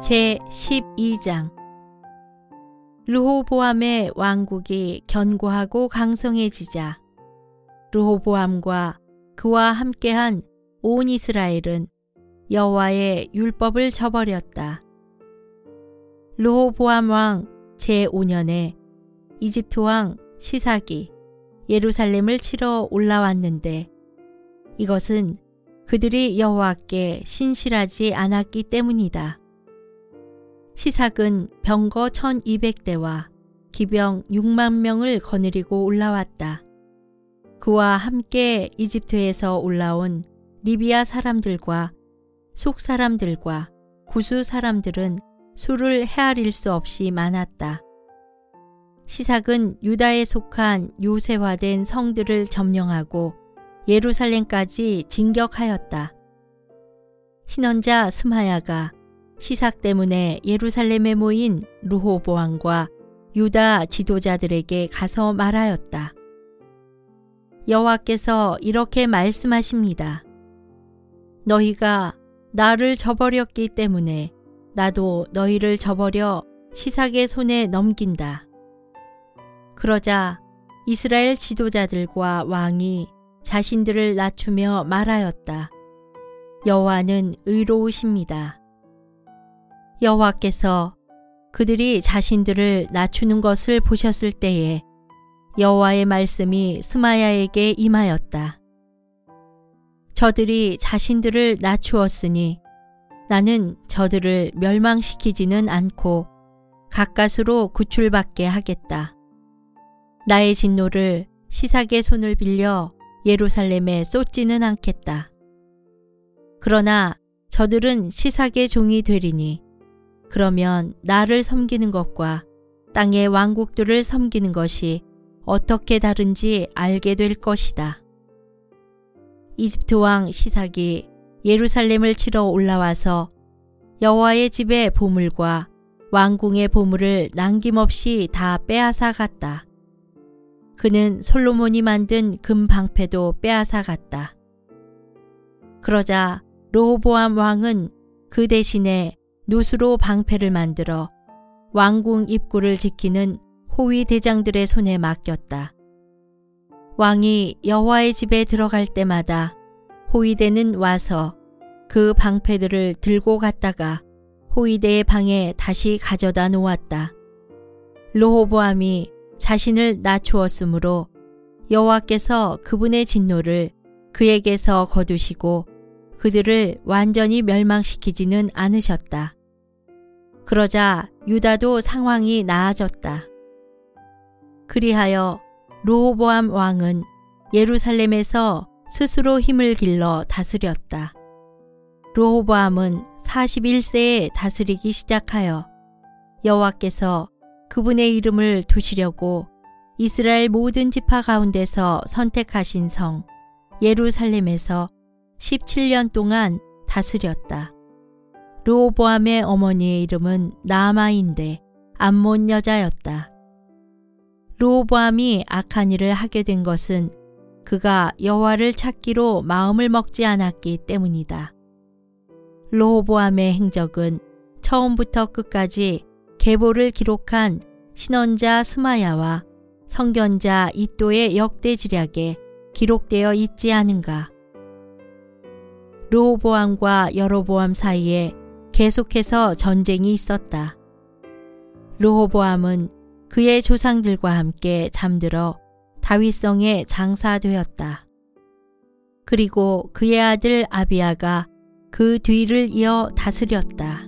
제12장. 르호보암의 왕국이 견고하고 강성해지자 르호보암과 그와 함께한 온 이스라엘은 여호와의 율법을 저버렸다. 르호보암 왕 제5년에 이집트 왕 시삭이 예루살렘을 치러 올라왔는데 이것은 그들이 여호와께 신실하지 않았기 때문이다. 시삭은 병거 1200대와 기병 6만 명을 거느리고 올라왔다. 그와 함께 이집트에서 올라온 리비아 사람들과 속 사람들과 구수 사람들은 수를 헤아릴 수 없이 많았다. 시삭은 유다에 속한 요새화된 성들을 점령하고 예루살렘까지 진격하였다. 신원자 스마야가 시삭 때문에 예루살렘에 모인 르호보암과 유다 지도자들에게 가서 말하였다. 여호와께서 이렇게 말씀하십니다. 너희가 나를 저버렸기 때문에 나도 너희를 저버려 시삭의 손에 넘긴다. 그러자 이스라엘 지도자들과 왕이 자신들을 낮추며 말하였다. 여호와는 의로우십니다. 여호와께서 그들이 자신들을 낮추는 것을 보셨을 때에 여호와의 말씀이 스마야에게 임하였다. 저들이 자신들을 낮추었으니 나는 저들을 멸망시키지는 않고 가까스로 구출받게 하겠다. 나의 진노를 시삭의 손을 빌려 예루살렘에 쏟지는 않겠다. 그러나 저들은 시삭의 종이 되리니 그러면 나를 섬기는 것과 땅의 왕국들을 섬기는 것이 어떻게 다른지 알게 될 것이다. 이집트 왕 시삭이 예루살렘을 치러 올라와서 여호와의 집의 보물과 왕궁의 보물을 남김없이 다 빼앗아 갔다. 그는 솔로몬이 만든 금 방패도 빼앗아 갔다. 그러자 르호보암 왕은 그 대신에 누수로 방패를 만들어 왕궁 입구를 지키는 호위 대장들의 손에 맡겼다. 왕이 여호와의 집에 들어갈 때마다 호위대는 와서 그 방패들을 들고 갔다가 호위대의 방에 다시 가져다 놓았다. 르호보암이 자신을 낮추었으므로 여호와께서 그분의 진노를 그에게서 거두시고 그들을 완전히 멸망시키지는 않으셨다. 그러자 유다도 상황이 나아졌다. 그리하여 르호보암 왕은 예루살렘에서 스스로 힘을 길러 다스렸다. 르호보암은 41세에 다스리기 시작하여 여호와께서 그분의 이름을 두시려고 이스라엘 모든 지파 가운데서 선택하신 성 예루살렘에서 17년 동안 다스렸다. 르호보암의 어머니의 이름은 나아마인데 암몬 여자였다. 르호보암이 악한 일을 하게 된 것은 그가 여호와를 찾기로 마음을 먹지 않았기 때문이다. 르호보암의 행적은 처음부터 끝까지 계보를 기록한 신원자 스마야와 성견자 이도의 역대지략에 기록되어 있지 않은가. 르호보암과 여로보암 사이에 계속해서 전쟁이 있었다. 르호보암은 그의 조상들과 함께 잠들어 다윗성에 장사되었다. 그리고 그의 아들 아비야가 그 뒤를 이어 다스렸다.